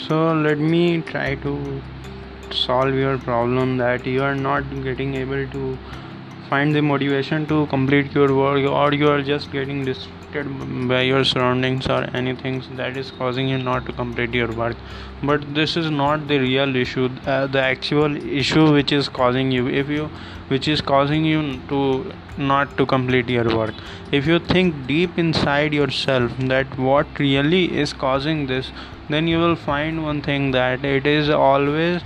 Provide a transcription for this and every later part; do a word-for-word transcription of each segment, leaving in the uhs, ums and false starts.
So let me try to solve your problem that you are not getting able to find the motivation to complete your work, or you are just getting distracted by your surroundings or anything that is causing you not to complete your work. But this is not the real issue. Uh, the actual issue which is causing you if you which is causing you to not to complete your work, if you think deep inside yourself that what really is causing this, then you will find one thing, that it is always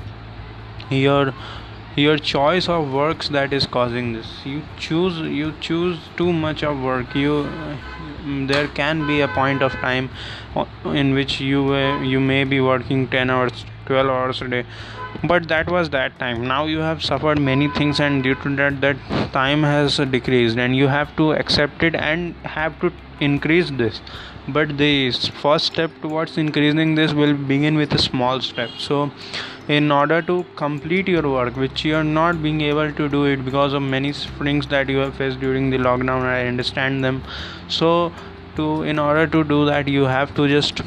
your your choice of works that is causing this. You choose you choose too much of work. You there can be a point of time in which you uh, you may be working ten hours, twelve hours a day, but that was that time. Now you have suffered many things, and due to that that time has decreased, and you have to accept it and have to increase this. But the first step towards increasing this will begin with a small step. So in order to complete your work, which you are not being able to do it because of many sufferings that you have faced during the lockdown, I understand them. So to in order to do that, you have to just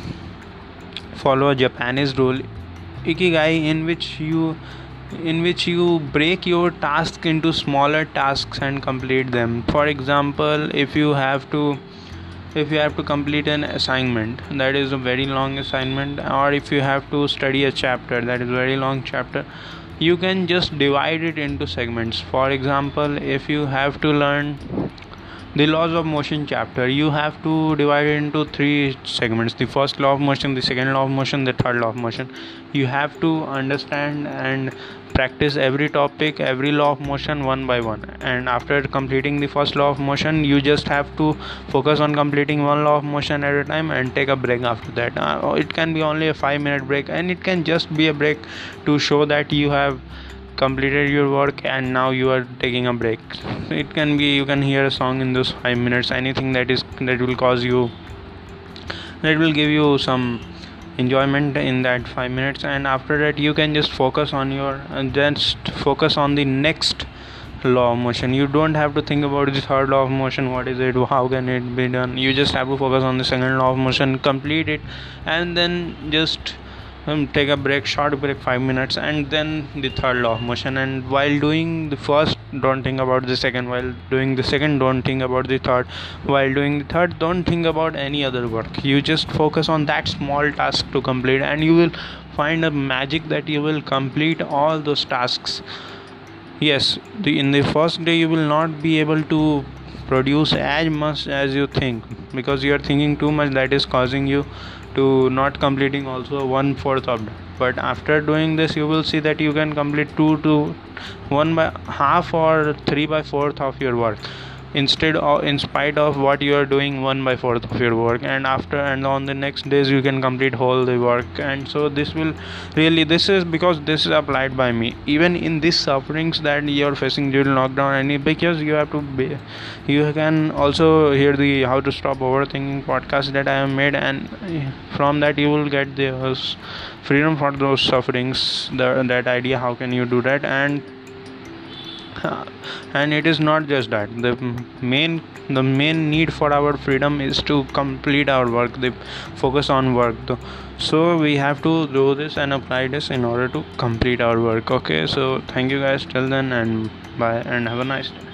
follow a Japanese rule, ikigai, in which you in which you break your task into smaller tasks and complete them. For example, if you have to if you have to complete an assignment that is a very long assignment, or if you have to study a chapter that is a very long chapter, you can just divide it into segments. For example, if you have to learn the laws of motion chapter, you have to divide it into three segments: the first law of motion, the second law of motion, the third law of motion. You have to understand and practice every topic, every law of motion one by one, and after completing the first law of motion, you just have to focus on completing one law of motion at a time and take a break after that. Uh, it can be only a five minute break, and it can just be a break to show that you have completed your work and now you are taking a break. It can be you can hear a song in those five minutes, anything that is that will cause you that will give you some enjoyment in that five minutes, and after that you can just focus on your and just focus on the next law of motion. You don't have to think about the third law of motion, what is it, how can it be done. You just have to focus on the second law of motion, complete it, and then just um, take a break, short break, five minutes, and then the third law of motion. And while doing the first, don't think about the second. While doing the second, don't think about the third. While doing the third, don't think about any other work. You just focus on that small task to complete, and you will find a magic that you will complete all those tasks. Yes, the, in the first day you will not be able to produce as much as you think, because you are thinking too much, that is causing you to not completing also one fourth of that. But after doing this, you will see that you can complete two to one by half or three by fourth of your work, instead of in spite of what you are doing one by fourth of your work. And after and on the next days you can complete whole the work. And so this will really this is because this is applied by me even in these sufferings that you are facing during lockdown. And because you have to be you can also hear the how to stop overthinking podcast that I have made, and from that you will get the uh, freedom for those sufferings, the, that idea how can you do that. And and it is not just that. The main the main need for our freedom is to complete our work, the focus on work. So we have to do this and apply this in order to complete our work. Okay, so thank you guys till then, and bye, and have a nice day.